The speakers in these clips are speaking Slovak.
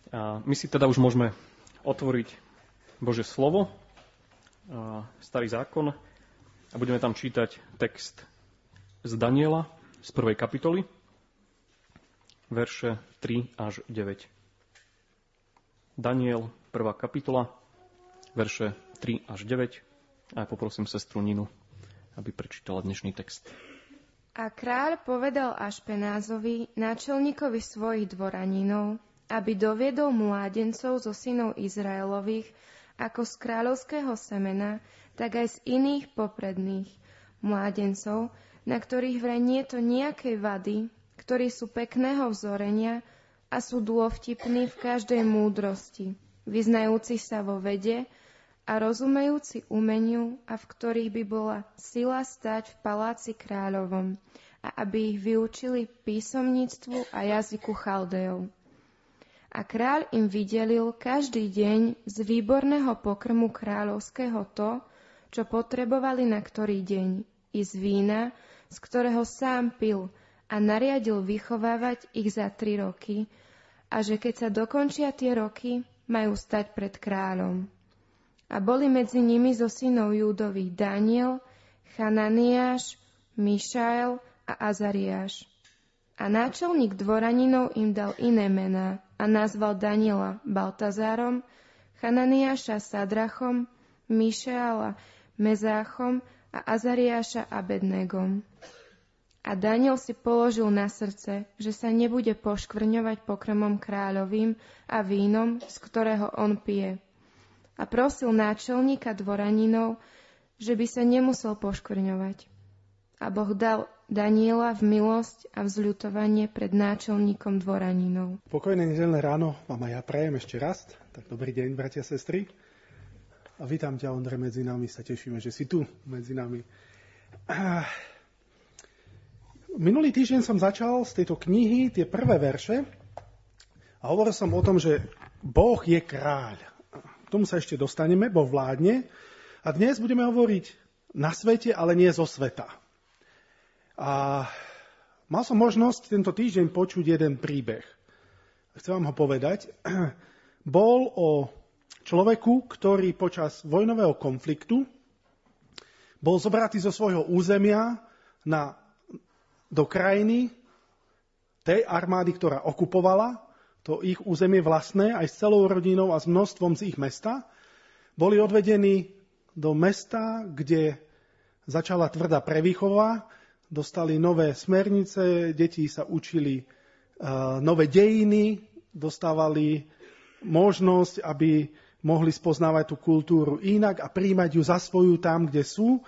A my si teda už môžeme otvoriť Božie slovo, Starý zákon, a budeme tam čítať text z Daniela z 1. kapitoly, verše 3 až 9. Daniel, 1. kapitola, verše 3 až 9. A ja poprosím sestru Ninu, aby prečítala dnešný text. A kráľ povedal Ašpenázovi, náčelníkovi svojich dvoraninov, aby doviedol mládencov zo synov Izraelových, ako z kráľovského semena, tak aj z iných popredných mládencov, na ktorých vraj nie je to nejakej vady, ktorí sú pekného vzorenia a sú dôvtipní v každej múdrosti, vyznajúci sa vo vede a rozumejúci umeniu a v ktorých by bola sila stáť v paláci kráľovom a aby ich vyučili písomníctvu a jazyku Chaldejov. A kráľ im vydelil každý deň z výborného pokrmu kráľovského to, čo potrebovali na ktorý deň, i z vína, z ktorého sám pil, a nariadil vychovávať ich za 3 roky, a že keď sa dokončia tie roky, majú stať pred kráľom. A boli medzi nimi zo synov Júdových Daniel, Chananiáš, Mišael a Azariáš. A náčelník dvoraninov im dal iné mená a nazval Daniela Baltazárom, Chananiáša Sadrachom, Mišaela Mezáchom a Azariáša Abednegom. A Daniel si položil na srdce, že sa nebude poškvrňovať pokrmom kráľovým a vínom, z ktorého on pije. A prosil náčelníka dvoraninov, že by sa nemusel poškvrňovať. A Boh dal Daniela v milosť a vzľutovanie pred náčelníkom dvoraninov. Pokojné nedeľné ráno vám aj ja prajem ešte raz. Tak dobrý deň, bratia a sestry. A vítam ťa, Ondrej, medzi nami. Sa tešíme, že si tu medzi nami. Minulý týždeň som začal z tejto knihy tie prvé verše a hovoril som o tom, že Boh je kráľ. K tomu sa ešte dostaneme, Boh vládne. A dnes budeme hovoriť na svete, ale nie zo sveta. A mal som možnosť tento týždeň počuť jeden príbeh. Chcem vám ho povedať. Bol o človeku, ktorý počas vojnového konfliktu bol zobratý zo svojho územia do krajiny tej armády, ktorá okupovala to ich územie vlastné, aj s celou rodinou a s množstvom z ich mesta. Boli odvedení do mesta, kde začala tvrdá prevýchova, dostali nové smernice, deti sa učili nové dejiny, dostávali možnosť, aby mohli spoznávať tú kultúru inak a príjmať ju za svoju tam, kde sú.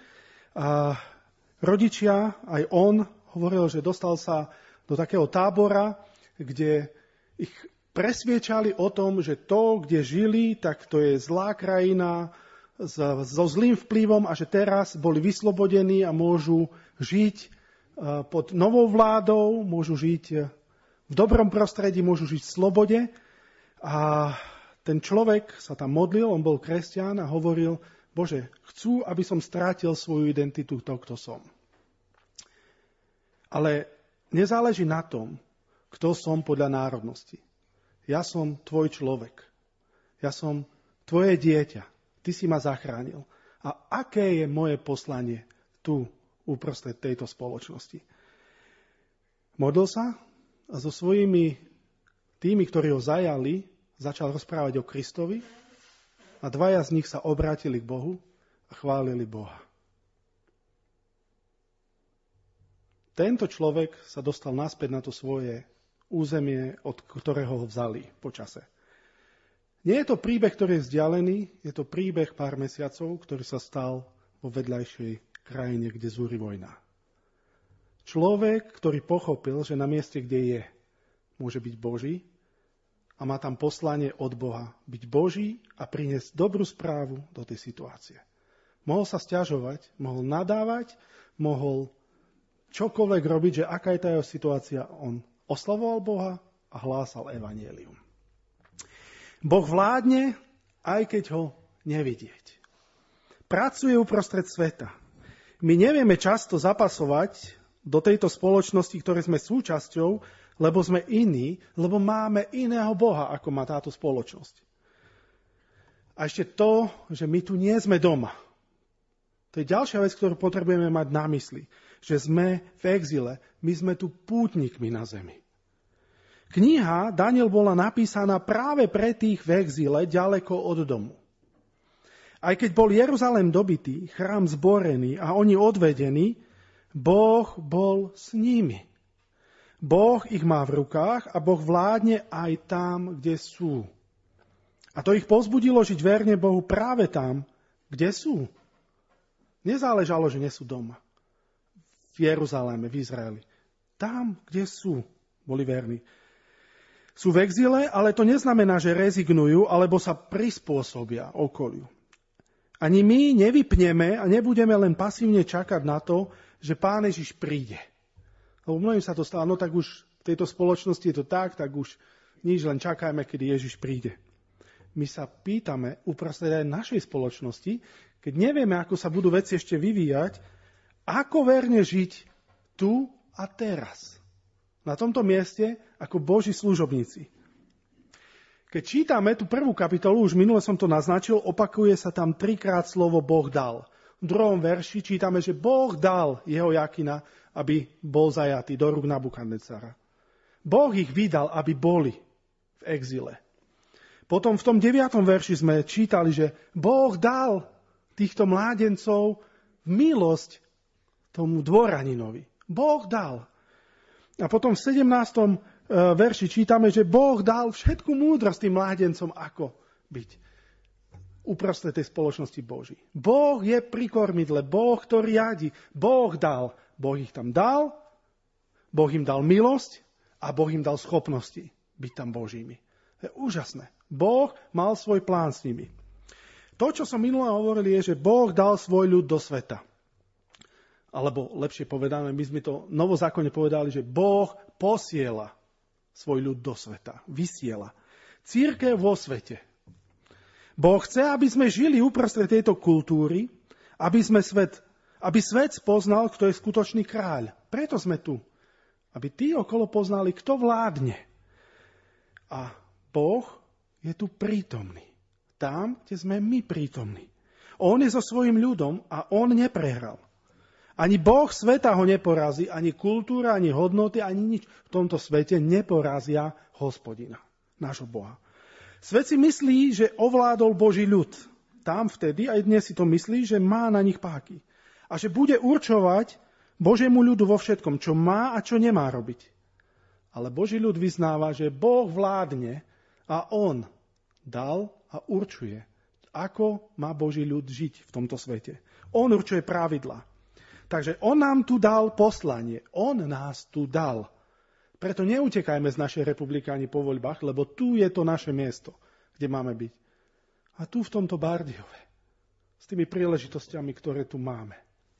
Rodičia, aj on, hovoril, že dostal sa do takého tábora, kde ich presviečali o tom, že to, kde žili, tak to je zlá krajina so zlým vplyvom a že teraz boli vyslobodení a môžu žiť pod novou vládou, môžu žiť v dobrom prostredí, môžu žiť v slobode. A ten človek sa tam modlil, on bol kresťan a hovoril, Bože, chcú, aby som strátil svoju identitu, to, kto som. Ale nezáleží na tom, kto som podľa národnosti. Ja som tvoj človek. Ja som tvoje dieťa. Ty si ma zachránil. A aké je moje poslanie tu uprostred tejto spoločnosti? Modlil sa a so svojimi tými, ktorí ho zajali, začal rozprávať o Kristovi a 2 z nich sa obrátili k Bohu a chválili Boha. Tento človek sa dostal naspäť na to svoje územie, od ktorého ho vzali po čase. Nie je to príbeh, ktorý je vzdialený, je to príbeh pár mesiacov, ktorý sa stal vo vedľajšej krajine, kde zúri vojna. Človek, ktorý pochopil, že na mieste, kde je, môže byť Boží a má tam poslanie od Boha byť Boží a priniesť dobrú správu do tej situácie. Mohol sa sťažovať, mohol nadávať, mohol čokoľvek robiť, že aká je tá jeho situácia. On oslavoval Boha a hlásal evanjelium. Boh vládne, aj keď ho nevidieť. Pracuje uprostred sveta. My nevieme často zapasovať do tejto spoločnosti, ktorej sme súčasťou, lebo sme iní, lebo máme iného Boha, ako má táto spoločnosť. A ešte to, že my tu nie sme doma. To je ďalšia vec, ktorú potrebujeme mať na mysli. Že sme v exile, my sme tu pútnikmi na zemi. Kniha Daniel bola napísaná práve pre tých v exile, ďaleko od domu. Aj keď bol Jeruzalém dobitý, chrám zborený a oni odvedení, Boh bol s nimi. Boh ich má v rukách a Boh vládne aj tam, kde sú. A to ich povzbudilo žiť verne Bohu práve tam, kde sú. Nezáležalo, že nie sú doma. V Jeruzaléme, v Izraeli. Tam, kde sú, boli verní. Sú v exile, ale to neznamená, že rezignujú alebo sa prispôsobia okoliu. Ani my nevypneme a nebudeme len pasívne čakať na to, že Pán Ježiš príde. Lebo mnohým sa to stalo, no tak už v tejto spoločnosti je to tak už nič, len čakajme, kedy Ježiš príde. My sa pýtame uprostred aj našej spoločnosti, keď nevieme, ako sa budú veci ešte vyvíjať, ako verne žiť tu a teraz. Na tomto mieste ako Boží služobníci. Keď čítame tú prvú kapitolu, už minule som to naznačil, opakuje sa tam 3-krát slovo Boh dal. V 2. verši čítame, že Boh dal Jehojakina, aby bol zajatý do rúk Nabukadnecara. Boh ich vydal, aby boli v exile. Potom v tom 9. verši sme čítali, že Boh dal týchto mládencov v milosť tomu dvoraninovi. Boh dal. A potom v 17. verši čítame, že Boh dal všetku múdrosť tým mládencom, ako byť uprostred tej spoločnosti Boží. Boh je pri kormidle, Boh to riadi, Boh dal. Boh ich tam dal, Boh im dal milosť a Boh im dal schopnosti byť tam Božími. To je úžasné. Boh mal svoj plán s nimi. To, čo som minulé hovoril, je, že Boh dal svoj ľud do sveta. Alebo lepšie povedané, my sme to novozákonne povedali, že Boh posiela svoj ľud do sveta. Vysiela. Cirkev vo svete. Boh chce, aby sme žili uprostred tejto kultúry, aby svet spoznal, kto je skutočný kráľ. Preto sme tu. Aby tí okolo poznali, kto vládne. A Boh je tu prítomný. Tam, kde sme my prítomní. On je so svojím ľudom a on neprehral. Ani Boh sveta ho neporazí, ani kultúra, ani hodnoty, ani nič v tomto svete neporazia Hospodina, nášho Boha. Svet si myslí, že ovládol Boží ľud. Tam vtedy, aj dnes si to myslí, že má na nich páky. A že bude určovať Božiemu ľudu vo všetkom, čo má a čo nemá robiť. Ale Boží ľud vyznáva, že Boh vládne a on dal a určuje, ako má Boží ľud žiť v tomto svete. On určuje pravidlá. Takže on nám tu dal poslanie. On nás tu dal. Preto neutekajme z našej republiky ani po voľbách, lebo tu je to naše miesto, kde máme byť. A tu v tomto Bardejove. S tými príležitosťami, ktoré tu máme.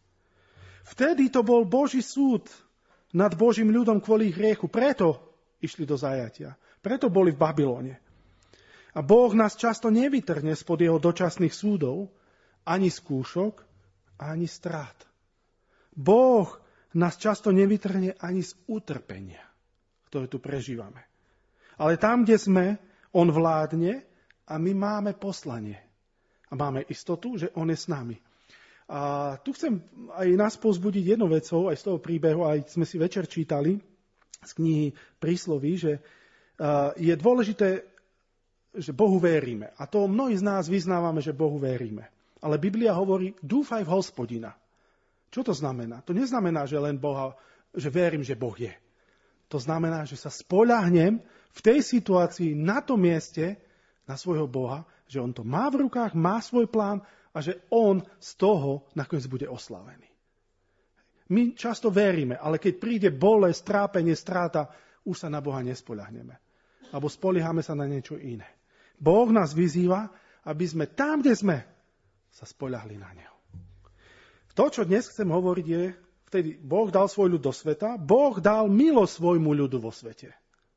Vtedy to bol Boží súd nad Božím ľudom kvôli ich hriechu. Preto išli do zajatia. Preto boli v Babylone. A Boh nás často nevytrhne spod jeho dočasných súdov, ani skúšok, ani strát. Boh nás často nevytrhne ani z utrpenia, ktoré tu prežívame. Ale tam, kde sme, on vládne a my máme poslanie. A máme istotu, že on je s nami. A tu chcem aj nás povzbudiť jednou vecou, aj z toho príbehu, aj sme si večer čítali z knihy Prísloví, že je dôležité, že Bohu veríme. A to mnohí z nás vyznávame, že Bohu veríme. Ale Biblia hovorí, dúfaj v Hospodina. Čo to znamená? To neznamená, že len Boha, že verím, že Boh je. To znamená, že sa spoľahnem v tej situácii na tom mieste na svojho Boha, že on to má v rukách, má svoj plán a že on z toho nakoniec bude oslavený. My často veríme, ale keď príde bolesť, trápenie, stráta, už sa na Boha nespoľahneme. Alebo spoliehame sa na niečo iné. Boh nás vyzýva, aby sme tam, kde sme, sa spoľahli na Neho. To, čo dnes chcem hovoriť, je, vtedy Boh dal svoj ľud do sveta, Boh dal milosť svojmu ľudu vo svete.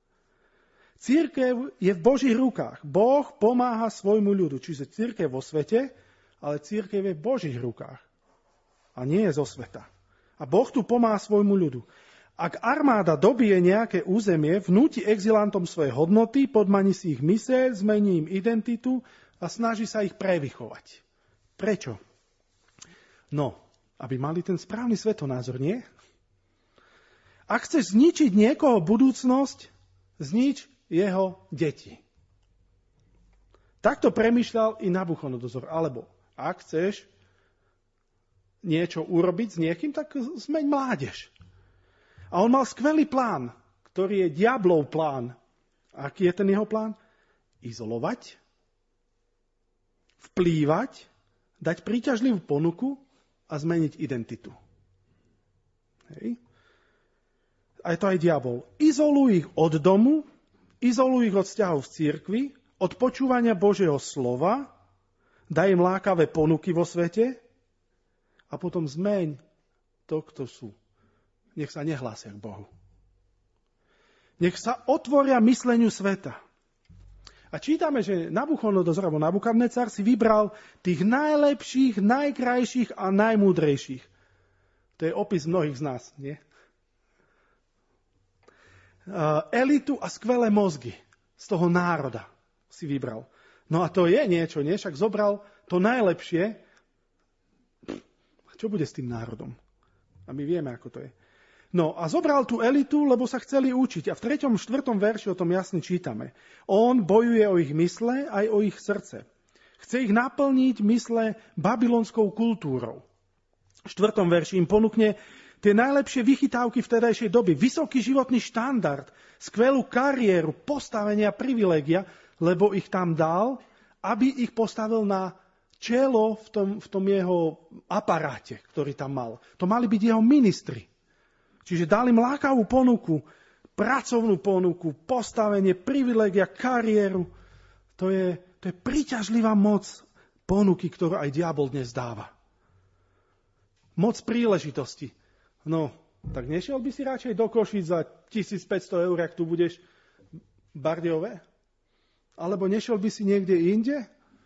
Cirkev je v Božích rukách. Boh pomáha svojmu ľudu. Čiže cirkev vo svete, ale cirkev je v Božích rukách. A nie je zo sveta. A Boh tu pomáha svojmu ľudu. Ak armáda dobije nejaké územie, vnúti exilantom svoje hodnoty, podmaní si ich myseľ, zmení im identitu a snaží sa ich prevychovať. Prečo? No, aby mali ten správny svetonázor, nie? Ak chceš zničiť niekoho budúcnosť, znič jeho deti. Takto premýšľal i Nabuchodonozor. Alebo ak chceš niečo urobiť s niekým, tak zmeň mládež. A on mal skvelý plán, ktorý je diablov plán. Aký je ten jeho plán? Izolovať, vplývať, dať príťažlivú ponuku a zmeniť identitu. Hej. A je to aj diabol. Izoluj ich od domu, izoluj ich od vzťahov v cirkvi, od počúvania Božieho slova, daj im lákavé ponuky vo svete a potom zmeň to, kto sú. Nech sa nehlásia k Bohu. Nech sa otvoria mysleniu sveta. A čítame, že Nabuchodonozor alebo Nabukadnecar si vybral tých najlepších, najkrajších a najmúdrejších. To je opis mnohých z nás, nie? Elitu a skvelé mozgy z toho národa si vybral. No a to je niečo, nie? Však zobral to najlepšie. Čo bude s tým národom? A my vieme, ako to je. No a zobral tú elitu, lebo sa chceli učiť. A v 3. 4. verši o tom jasne čítame. On bojuje o ich mysle, aj o ich srdce. Chce ich naplniť mysle babylonskou kultúrou. V 4. verši im ponúkne tie najlepšie vychytávky vtedajšej doby. Vysoký životný štandard, skvelú kariéru, postavenia, privilégia, lebo ich tam dal, aby ich postavil na čelo v tom jeho aparáte, ktorý tam mal. To mali byť jeho ministri. Čiže dali im lákavú ponuku, pracovnú ponuku, postavenie, privilégia, kariéru. To je príťažlivá moc ponuky, ktorú aj diabol dnes dáva. Moc príležitosti. No, tak nešiel by si radšej do Košíc za 1500 eur, ak tu budeš Bardejové? Alebo nešiel by si niekde inde?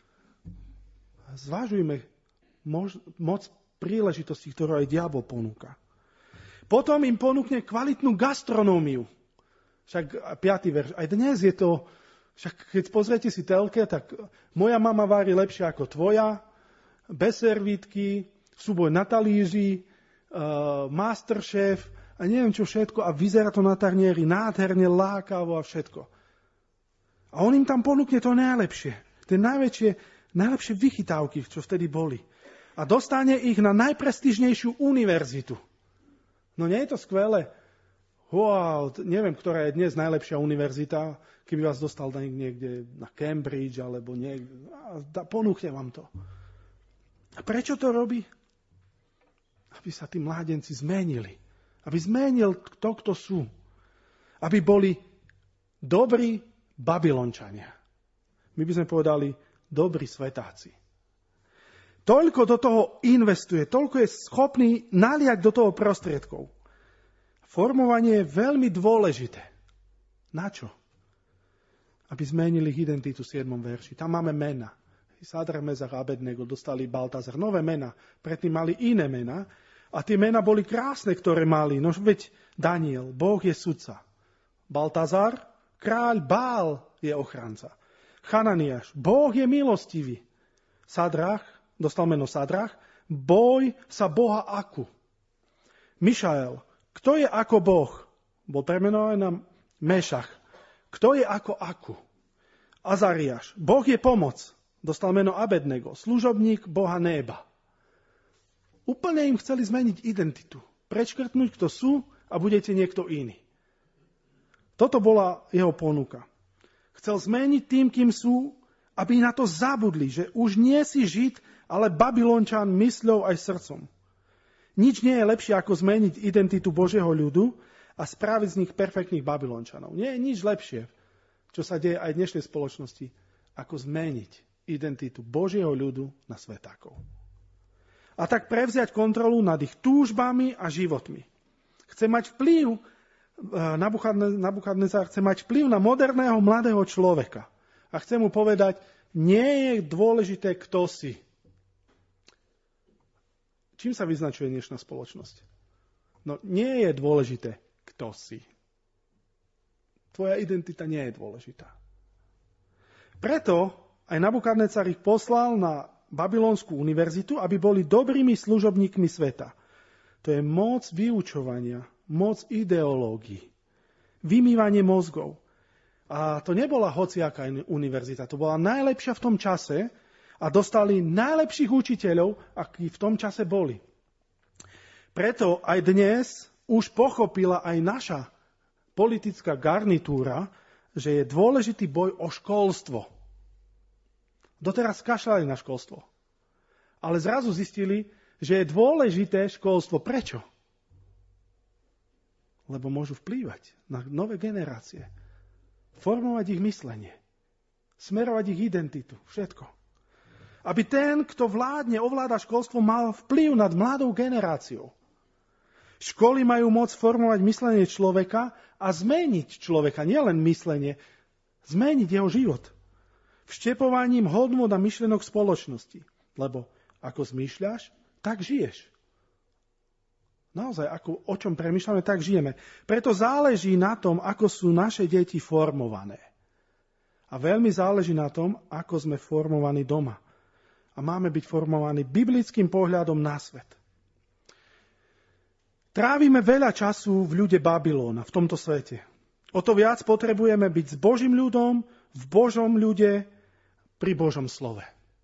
Zvážujme moc príležitosti, ktorú aj diabol ponúka. Potom im ponúkne kvalitnú gastronómiu. Však 5. verš. Aj dnes je to, však keď pozriete si telke, tak moja mama vári lepšie ako tvoja, bez servítky, súboj na talíži, Masterchef a neviem čo všetko a vyzerá to na tanieri nádherne, lákavo a všetko. A on im tam ponúkne to najlepšie. Tie najlepšie vychytávky, čo vtedy boli. A dostane ich na najprestížnejšiu univerzitu. No nie je to skvelé? Wow, neviem, ktorá je dnes najlepšia univerzita, keby vás dostal niekde na Cambridge alebo niekde. Ponúkne vám to. A prečo to robí? Aby sa tí mládenci zmenili. Aby zmenil to, kto sú. Aby boli dobrí Babylončania. My by sme povedali dobrí svetáci. Toľko do toho investuje, toľko je schopný naliať do toho prostriedkov. Formovanie je veľmi dôležité. Na čo? Aby zmenili ich identitu v 7. verši. Tam máme mena. Sadrach, Mešach a Abednego dostali Baltazar. Nové mena. Predtým mali iné mena. A tie mena boli krásne, ktoré mali. No veď Daniel, Boh je sudca. Baltazar, kráľ, Bál je ochranca. Chananiáš, Boh je milostivý. Sadrach, dostal meno Sadrach, boj sa Boha Aku. Mišael, kto je ako Boh? Bol premenovaný na Mešach. Kto je ako Aku? Azariáš, Boh je pomoc. Dostal meno Abednego, služobník Boha Néba. Úplne im chceli zmeniť identitu. Prečkrtnúť, kto sú a budete niekto iný. Toto bola jeho ponuka. Chcel zmeniť tým, kým sú, aby na to zabudli, že už nie si Žid, ale Babylončan mysľou aj srdcom. Nič nie je lepšie, ako zmeniť identitu Božieho ľudu a spraviť z nich perfektných Babylončanov. Nie je nič lepšie, čo sa deje aj v dnešnej spoločnosti, ako zmeniť identitu Božieho ľudu na svetákov. A tak prevziať kontrolu nad ich túžbami a životmi. Chce mať vplyv, Nabukadnezar chce mať vplyv na moderného mladého človeka. A chce mu povedať, nie je dôležité, kto si. Čím sa vyznačuje dnešná spoločnosť? No, nie je dôležité, kto si. Tvoja identita nie je dôležitá. Preto aj Nabukadnecár ich poslal na Babylonskú univerzitu, aby boli dobrými služobníkmi sveta. To je moc vyučovania, moc ideológií, vymývanie mozgov. A to nebola hociaká univerzita, to bola najlepšia v tom čase a dostali najlepších učiteľov, akí v tom čase boli. Preto aj dnes už pochopila aj naša politická garnitúra, že je dôležitý boj o školstvo. Doteraz kašľali na školstvo. Ale zrazu zistili, že je dôležité školstvo. Prečo? Lebo môžu vplývať na nové generácie. Formovať ich myslenie. Smerovať ich identitu. Všetko. Aby ten, kto vládne, ovláda školstvo, mal vplyv nad mladou generáciou. Školy majú moc formovať myslenie človeka a zmeniť človeka, nielen myslenie, zmeniť jeho život. Vštepovaním hodnôt a myšlienok spoločnosti. Lebo ako zmýšľaš, tak žiješ. Naozaj, o čom premýšľame, tak žijeme. Preto záleží na tom, ako sú naše deti formované. A veľmi záleží na tom, ako sme formovaní doma. A máme byť formovaní biblickým pohľadom na svet. Trávime veľa času v ľude Babylóna, v tomto svete. O to viac potrebujeme byť s Božím ľudom, v Božom ľude, pri Božom slove.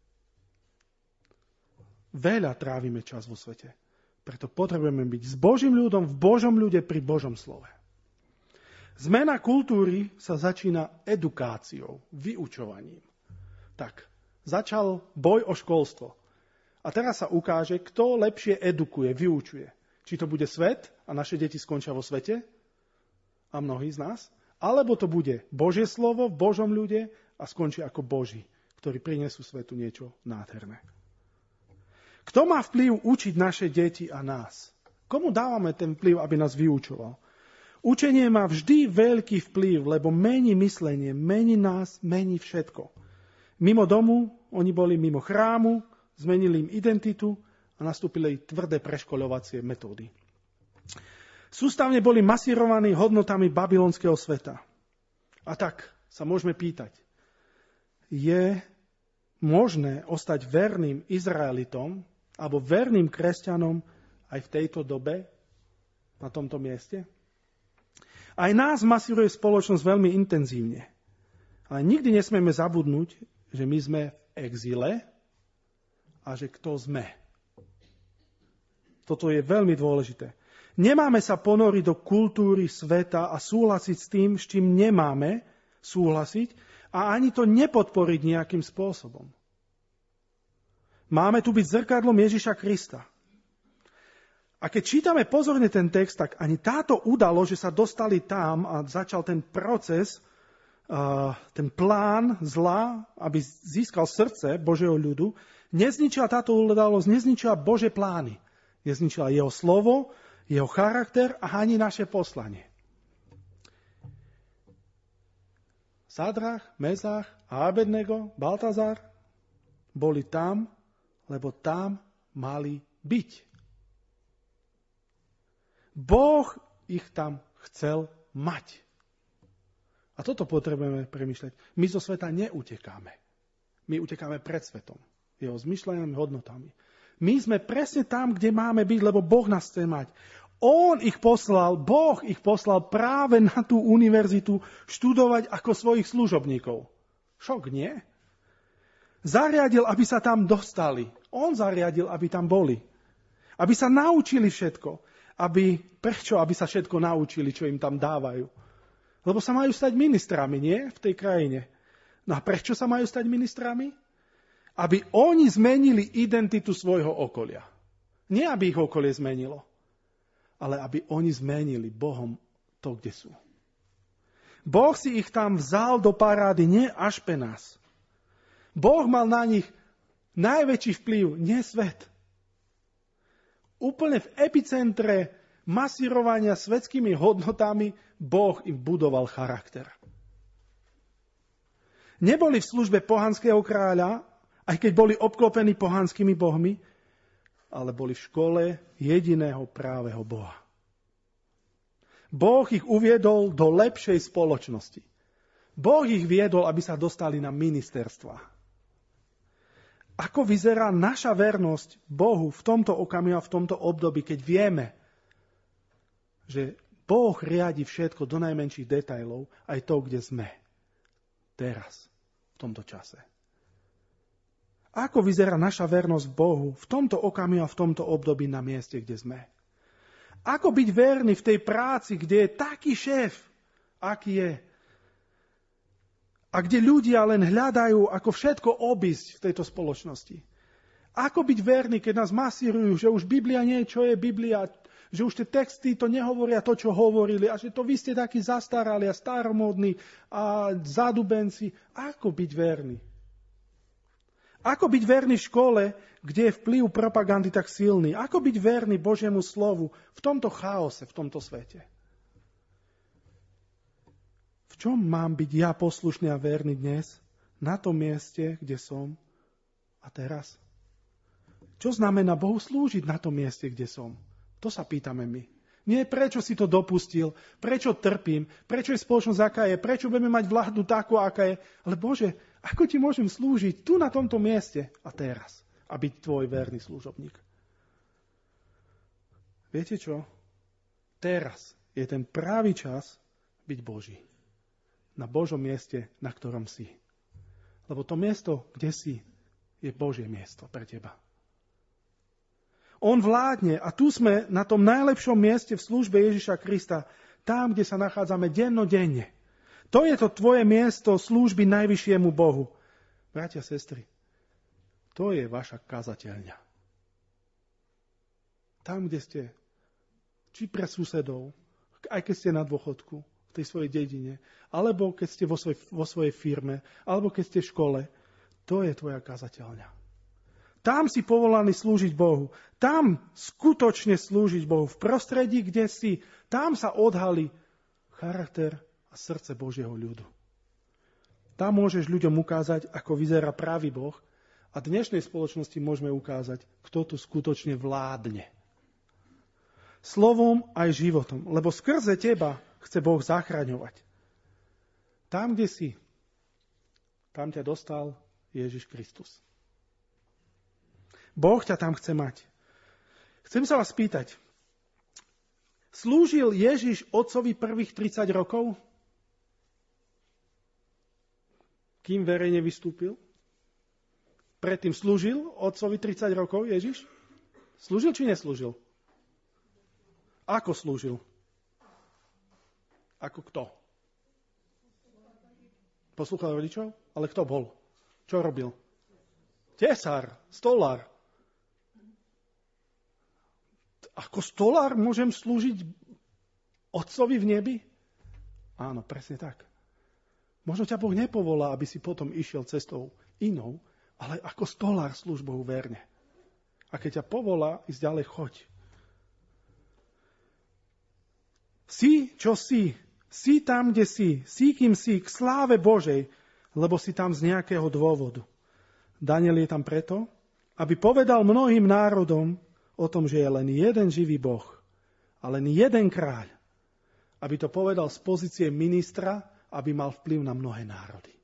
Veľa trávime čas vo svete. Preto potrebujeme byť s Božím ľudom, v Božom ľude, pri Božom slove. Zmena kultúry sa začína edukáciou, vyučovaním. Tak, začal boj o školstvo. A teraz sa ukáže, kto lepšie edukuje, vyučuje. Či to bude svet a naše deti skončia vo svete, a mnohí z nás, alebo to bude Božie slovo v Božom ľude a skončí ako Boží, ktorí prinesú svetu niečo nádherné. Kto má vplyv učiť naše deti a nás? Komu dávame ten vplyv, aby nás vyučoval? Učenie má vždy veľký vplyv, lebo mení myslenie, mení nás, mení všetko. Mimo domu, oni boli mimo chrámu, zmenili im identitu, a nastúpili tvrdé preškoľovacie metódy. Sústavne boli masírovaní hodnotami babylonského sveta. A tak sa môžeme pýtať, je možné ostať verným Izraelitom alebo verným kresťanom aj v tejto dobe, na tomto mieste? Aj nás masíruje spoločnosť veľmi intenzívne. Ale nikdy nesmieme zabudnúť, že my sme v exíle a že kto sme. Toto je veľmi dôležité. Nemáme sa ponoriť do kultúry sveta a súhlasiť s tým, s čím nemáme súhlasiť a ani to nepodporiť nejakým spôsobom. Máme tu byť zrkadlom Ježiša Krista. A keď čítame pozorne ten text, tak ani táto udalosť, že sa dostali tam a začal ten proces, ten plán zla, aby získal srdce Božieho ľudu, nezničila táto udalosť, nezničila Božie plány. Nezničila jeho slovo, jeho charakter a ani naše poslanie. Sadrach, Mezach a Abednego, Baltazar boli tam, lebo tam mali byť. Boh ich tam chcel mať. A toto potrebujeme premýšľať. My zo sveta neutekáme. My utekáme pred svetom, jeho zmyšľaniami, hodnotami. My sme presne tam, kde máme byť, lebo Boh nás chce mať. Boh ich poslal práve na tú univerzitu študovať ako svojich služobníkov. Šok, nie? Zariadil, aby sa tam dostali. On zariadil, aby tam boli. Aby sa naučili všetko. Prečo? Aby sa všetko naučili, čo im tam dávajú. Lebo sa majú stať ministrami, nie? V tej krajine. No a prečo sa majú stať ministrami? Aby oni zmenili identitu svojho okolia. Nie, aby ich okolie zmenilo, ale aby oni zmenili Bohom to, kde sú. Boh si ich tam vzal do parády, nie Ašpenaz. Boh mal na nich najväčší vplyv, nie svet. Úplne v epicentre masírovania svetskými hodnotami Boh im budoval charakter. Neboli v službe pohanského kráľa, aj keď boli obklopení pohanskými bohmi, ale boli v škole jediného právého Boha. Boh ich uviedol do lepšej spoločnosti. Boh ich viedol, aby sa dostali na ministerstva. Ako vyzerá naša vernosť Bohu v tomto okamihu a v tomto období, keď vieme, že Boh riadi všetko do najmenších detailov, aj to, kde sme. Teraz, v tomto čase. Ako vyzerá naša vernosť Bohu v tomto okamihu a v tomto období na mieste, kde sme? Ako byť verný v tej práci, kde je taký šéf, aký je? A kde ľudia len hľadajú, ako všetko obísť v tejto spoločnosti? Ako byť verný, keď nás masírujú, že už Biblia nie je, čo je Biblia, že už tie texty to nehovoria to, čo hovorili a že to vy ste takí zastarali a staromódni a zadubenci. Ako byť verný? Ako byť verný v škole, kde je vplyv propagandy tak silný? Ako byť verný Božiemu slovu v tomto chaose, v tomto svete? V čom mám byť ja poslušný a verný dnes? Na tom mieste, kde som a teraz? Čo znamená Bohu slúžiť na tom mieste, kde som? To sa pýtame my. Nie prečo si to dopustil, prečo trpím, prečo je spoločnosť aká je, prečo budeme mať vládu takú, aká je. Ale Bože, ako ti môžem slúžiť tu na tomto mieste a teraz a byť tvoj verný služobník? Viete čo? Teraz je ten pravý čas byť Boží. Na Božom mieste, na ktorom si. Lebo to miesto, kde si, je Božie miesto pre teba. On vládne a tu sme na tom najlepšom mieste v službe Ježiša Krista, tam, kde sa nachádzame dennodenne. To je to tvoje miesto služby najvyššiemu Bohu. Bratia a sestry, to je vaša kazateľňa. Tam, kde ste, či pre susedov, aj keď ste na dôchodku, v tej svojej dedine, alebo keď ste vo svojej firme, alebo keď ste v škole, to je tvoja kazateľňa. Tam si povolaný slúžiť Bohu. Tam skutočne slúžiť Bohu. V prostredí, kde si, tam sa odhalí charakter a srdce Božieho ľudu. Tam môžeš ľuďom ukázať, ako vyzerá pravý Boh a dnešnej spoločnosti môžeme ukázať, kto tu skutočne vládne. Slovom aj životom, lebo skrze teba chce Boh zachraňovať. Tam, kde si, tam ťa dostal Ježiš Kristus. Boh ťa tam chce mať. Chcem sa vás spýtať, slúžil Ježiš Otcovi prvých 30 rokov? Kým verejne vystúpil? Predtým slúžil Otcovi 30 rokov Ježiš? Slúžil či neslúžil? Ako slúžil? Ako kto? Poslúchal rodičov? Ale kto bol? Čo robil? Tesár, stolár. Ako stolár môžem slúžiť Otcovi v nebi? Áno, presne tak. Možno ťa Boh nepovolá, aby si potom išiel cestou inou, ale ako stolár slúž Bohu verne. A keď ťa povolá, ísť ďalej, choď. Si, čo si. Si tam, kde si kým si, k sláve Božej, lebo si tam z nejakého dôvodu. Daniel je tam preto, aby povedal mnohým národom o tom, že je len jeden živý Boh a len jeden kráľ. Aby to povedal z pozície ministra, aby mal vplyv na mnohé národy.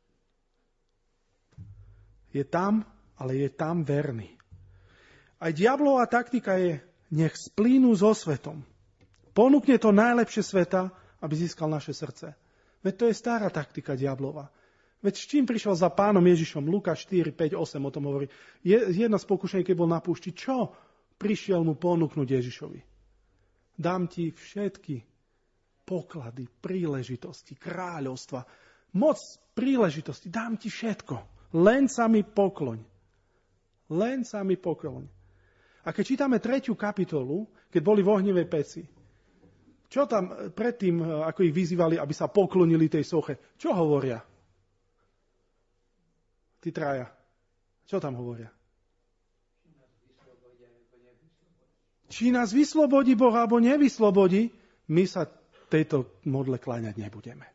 Je tam, ale je tam verný. Aj diablová taktika je, nech splínu so svetom. Ponúkne to najlepšie sveta, aby získal naše srdce. Veď to je stará taktika diablova. Veď s čím prišiel za pánom Ježišom? Lukáš 4, 5, 8 o tom hovorí. Jedna z pokušení, keď bol na púšti, čo prišiel mu ponúknuť Ježišovi? Dám ti všetky poklady, príležitosti, kráľovstva, moc príležitosti, dám ti všetko. Len sa mi pokloň. Len sa mi pokloň. A keď čítame 3. kapitolu, keď boli v ohnivej peci, čo tam predtým, ako ich vyzývali, aby sa poklonili tej soche, čo hovoria? Tí traja. Čo tam hovoria? Či nás vyslobodí Boh, alebo nevyslobodí, my sa tejto modle kláňať nebudeme.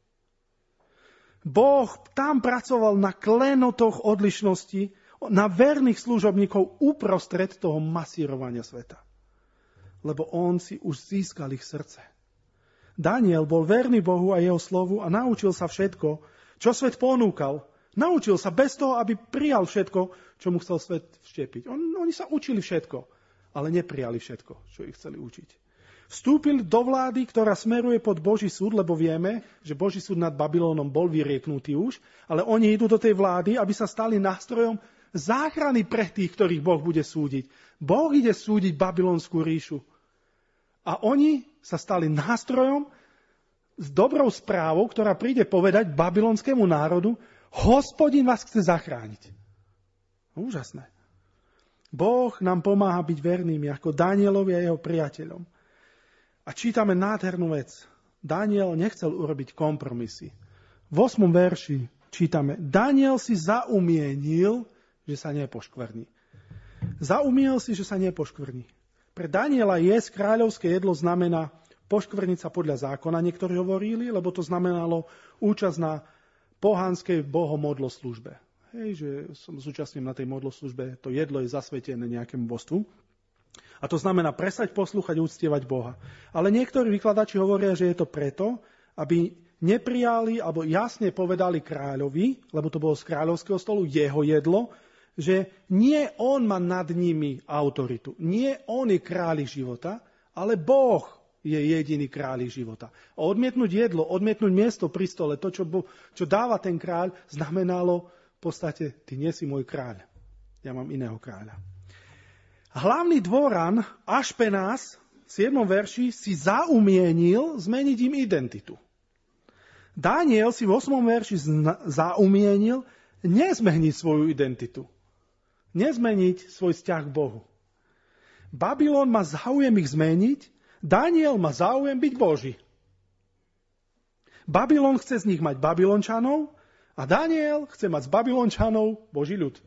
Boh tam pracoval na klenotoch odlišnosti, na verných služobníkov uprostred toho masírovania sveta. Lebo on si už získal ich srdce. Daniel bol verný Bohu a jeho slovu a naučil sa všetko, čo svet ponúkal. Naučil sa bez toho, aby prijal všetko, čo mu chcel svet vštepiť. Oni sa učili všetko, ale neprijali všetko, čo ich chceli učiť. Vstúpil do vlády, ktorá smeruje pod Boží súd, lebo vieme, že Boží súd nad Babylónom bol vyrieknutý už, ale oni idú do tej vlády, aby sa stali nástrojom záchrany pre tých, ktorých Boh bude súdiť. Boh ide súdiť Babylonskú ríšu. A oni sa stali nástrojom s dobrou správou, ktorá príde povedať babylonskému národu, Hospodin vás chce zachrániť. Úžasné. Boh nám pomáha byť vernými, ako Danielovi a jeho priateľom. A čítame nádhernú vec. Daniel nechcel urobiť kompromisy. V 8. verši čítame, Daniel si zaumienil, že sa nepoškvrní. Zaumienil si, že sa nepoškvrní. Pre Daniela jesť kráľovské jedlo znamená poškvrniť sa podľa zákona, niektorí hovorili, lebo to znamenalo účasť na pohanskej bohomodloslužbe. Hej, že som zúčastním na tej modloslužbe, to jedlo je zasvetené nejakému božstvu. A to znamená presať, poslúchať, uctievať Boha. Ale niektorí vykladači hovoria, že je to preto, aby neprijali alebo jasne povedali kráľovi, lebo to bolo z kráľovského stolu, jeho jedlo, že nie on má nad nimi autoritu, nie on je kráľ života, ale Boh je jediný kráľ života. A odmietnúť jedlo, odmietnúť miesto pri stole, to, čo dáva ten kráľ, znamenalo v podstate, ty nie si môj kráľ, ja mám iného kráľa. Hlavný dvoran Ašpenás v 7. verši si zaumienil zmeniť im identitu. Daniel si v 8. verši zaumienil nezmeniť svoju identitu. Nezmeniť svoj vzťah k Bohu. Babylon má záujem ich zmeniť, Daniel má záujem byť Boží. Babylon chce z nich mať Babylončanov a Daniel chce mať z Babylončanov Boží ľud.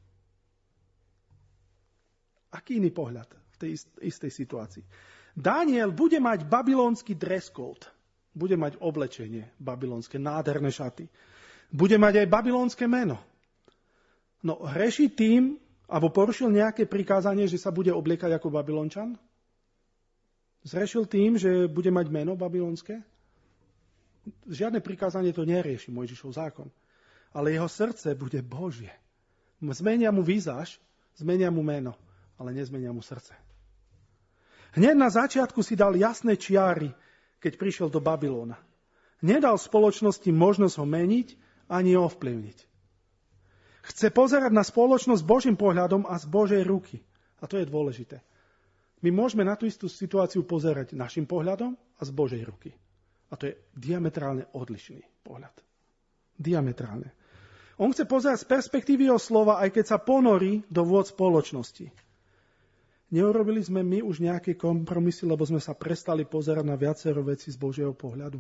Aký iný pohľad v tej istej situácii? Daniel bude mať babylonský dress code. Bude mať oblečenie babylonské, nádherné šaty. Bude mať aj babylonské meno. No hreší tým, alebo porušil nejaké prikázanie, že sa bude obliekať ako Babylončan? Zrešil tým, že bude mať meno babylonské? Žiadne prikázanie to nerieši, Mojžišov zákon. Ale jeho srdce bude Božie. Zmenia mu výzáž, zmenia mu meno, ale nezmenia mu srdce. Hneď na začiatku si dal jasné čiary, keď prišiel do Babylona. Nedal spoločnosti možnosť ho meniť ani ovplyvniť. Chce pozerať na spoločnosť s Božím pohľadom a z Božej ruky. A to je dôležité. My môžeme na tú istú situáciu pozerať našim pohľadom a z Božej ruky. A to je diametrálne odlišný pohľad. Diametrálne. On chce pozerať z perspektívy jeho slova, aj keď sa ponorí do vôd spoločnosti. Neurobili sme my už nejaké kompromisy, lebo sme sa prestali pozerať na viacero veci z Božieho pohľadu.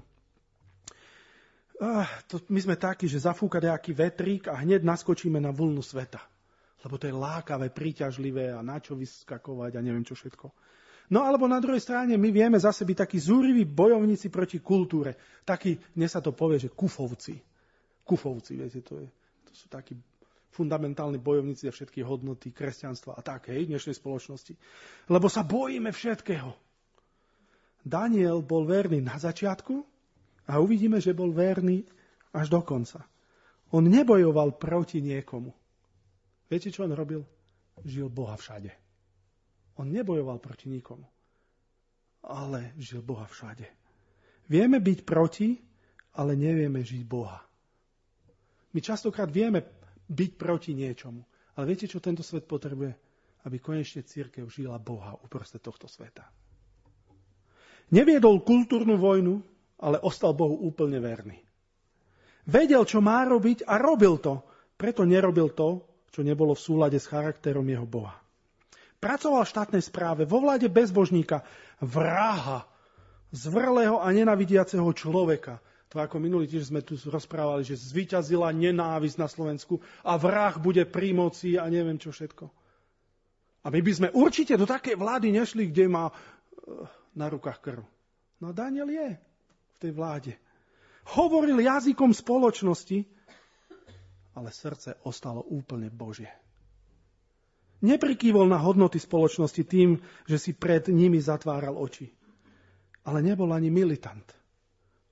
My sme takí, že zafúka nejaký vetrík a hneď naskočíme na vlnu sveta. Lebo to je lákavé, príťažlivé a na čo vyskakovať a neviem čo všetko. No alebo na druhej strane my vieme zase byť takí zúriví bojovníci proti kultúre. Takí, dnes sa to povie, že kufovci. Kufovci, viete, to sú takí fundamentálni bojovníci za všetky hodnoty kresťanstva a tak, hej, v dnešnej spoločnosti. Lebo sa bojíme všetkého. Daniel bol verný na začiatku a uvidíme, že bol verný až do konca. On nebojoval proti niekomu. Viete, čo on robil? Žil Boha všade. On nebojoval proti nikomu, ale žil Boha všade. Vieme byť proti, ale nevieme žiť Boha. My častokrát vieme byť proti niečomu. Ale viete, čo tento svet potrebuje? Aby konečne cirkev žila Boha uprostred tohto sveta. Neviedol kultúrnu vojnu, ale ostal Bohu úplne verný. Vedel, čo má robiť a robil to. Preto nerobil to, čo nebolo v súlade s charakterom jeho Boha. Pracoval v štátnej správe, vo vláde bezbožníka, vraha, zvrlého a nenavidiaceho človeka. To ako minulý týždeň sme tu rozprávali, že zvíťazila nenávisť na Slovensku a vrah bude pri moci a neviem čo všetko. A my by sme určite do takej vlády nešli, kde má na rukách krv. No Daniel je v tej vláde. Hovoril jazykom spoločnosti, ale srdce ostalo úplne Božie. Neprikývol na hodnoty spoločnosti tým, že si pred nimi zatváral oči. Ale nebol ani militant.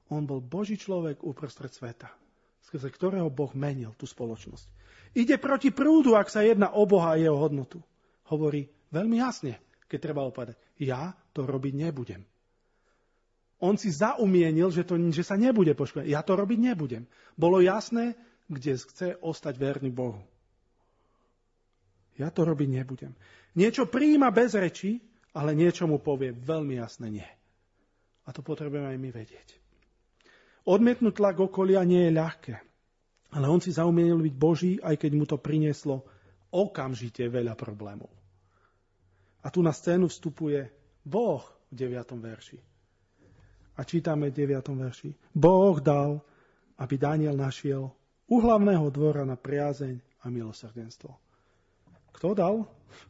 On bol Boží človek uprostred sveta, skrze ktorého Boh menil tú spoločnosť. Ide proti prúdu, ak sa jedná o Boha a jeho hodnotu. Hovorí veľmi jasne, keď treba opovedať, ja to robiť nebudem. On si zaumienil, že sa nebude poškodovať. Ja to robiť nebudem. Bolo jasné, kde chce ostať verný Bohu. Ja to robiť nebudem. Niečo prijíma bez reči, ale niečo mu povie veľmi jasne nie. A to potrebujeme aj my vedieť. Odmietnúť tlak okolia nie je ľahké, ale on si zaumienil byť Boží, aj keď mu to prinieslo okamžite veľa problémov. A tu na scénu vstupuje Boh v 9. verši. A čítame v 9. verši. Boh dal, aby Daniel našiel u hlavného dvora na priazeň a milosrdenstvo. Kto dal?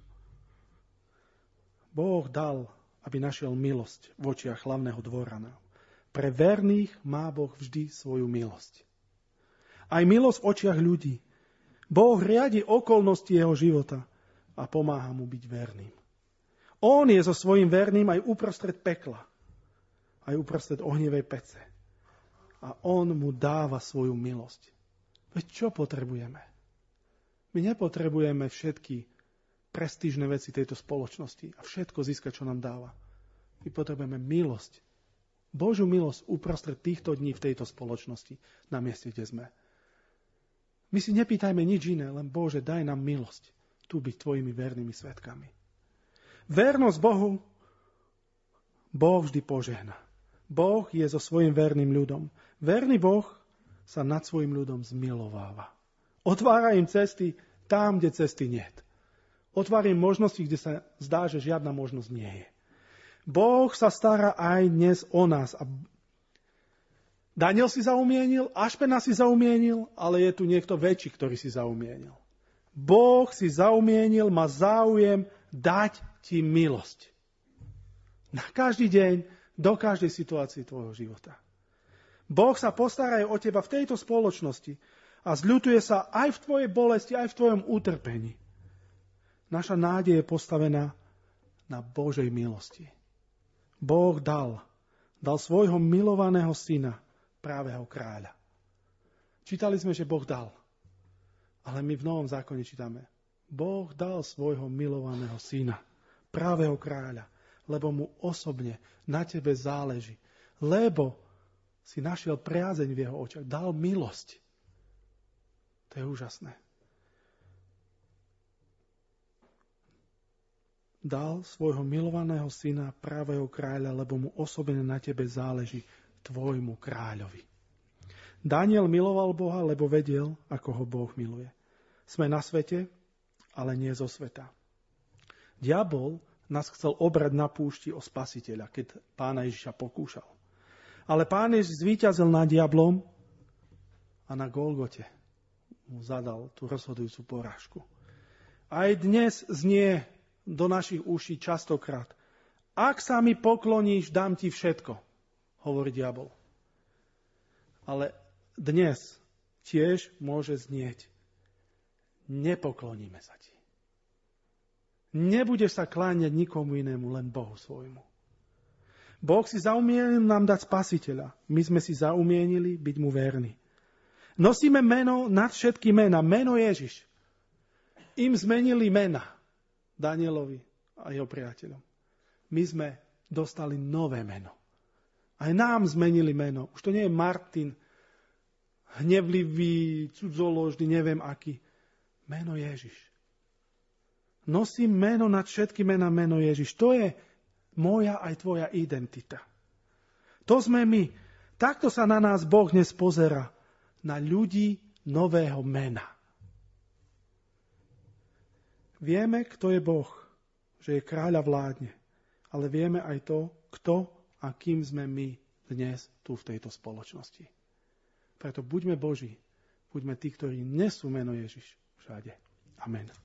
Boh dal, aby našiel milosť v očiach hlavného dvorana. Pre verných má Boh vždy svoju milosť. Aj milosť v očiach ľudí. Boh riadi okolnosti jeho života a pomáha mu byť verným. On je so svojím verným aj uprostred pekla, aj uprostred ohnivej pece. A on mu dáva svoju milosť. Veď čo potrebujeme? My nepotrebujeme všetky prestížne veci tejto spoločnosti a všetko získať, čo nám dáva. My potrebujeme milosť. Božiu milosť uprostred týchto dní v tejto spoločnosti, na mieste, kde sme. My si nepýtajme nič iné, len Bože, daj nám milosť tu byť tvojimi vernými svedkami. Vernosť Bohu, Boh vždy požehná. Boh je so svojím verným ľudom. Verný Boh sa nad svojím ľudom zmilováva. Otvára im cesty tam, kde cesty niet. Otvára im možnosti, kde sa zdá, že žiadna možnosť nie je. Boh sa stará aj dnes o nás. A Daniel si zaumienil, Ašpena si zaumienil, ale je tu niekto väčší, ktorý si zaumienil. Boh si zaumienil, má záujem dať ti milosť. Na každý deň, do každej situácii tvojho života. Boh sa postará aj o teba v tejto spoločnosti a zľutuje sa aj v tvojej bolesti, aj v tvojom utrpení. Naša nádej je postavená na Božej milosti. Boh dal svojho milovaného syna, právého kráľa. Čítali sme, že Boh dal. Ale my v Novom zákone čítame. Boh dal svojho milovaného syna, právého kráľa, lebo mu osobne na tebe záleží. Lebo si našiel priazeň v jeho očiach. Dal milosť. To je úžasné. Dal svojho milovaného syna, právého kráľa, lebo mu osobne na tebe záleží, tvojmu kráľovi. Daniel miloval Boha, lebo vedel, ako ho Boh miluje. Sme na svete, ale nie zo sveta. Diabol nás chcel obrať na púšti o Spasiteľa, keď Pána Ježiša pokúšal. Ale Pán Ježiš zvíťazil nad diablom a na Golgote mu zadal tú rozhodujúcu porážku. Aj dnes znie do našich uší častokrát. Ak sa mi pokloníš, dám ti všetko, hovorí diabol. Ale dnes tiež môže znieť. Nepokloníme sa ti. Nebudeš sa kláňať nikomu inému, len Bohu svojmu. Boh si zaumienil nám dať Spasiteľa. My sme si zaumienili byť mu verní. Nosíme meno nad všetky mena. Meno Ježiš. Im zmenili mena. Danielovi a jeho priateľom. My sme dostali nové meno. Aj nám zmenili meno. Už to nie je Martin, hnevlivý, cudzoložný, neviem aký. Meno Ježiš. Nosím meno nad všetky mena, meno Ježiš. To je moja aj tvoja identita. To sme my. Takto sa na nás Boh dnes pozerá. Na ľudí nového mena. Vieme, kto je Boh, že je kráľ a vládne. Ale vieme aj to, kto a kým sme my dnes tu v tejto spoločnosti. Preto buďme Boží. Buďme tí, ktorí nesú meno Ježiš všade. Amen.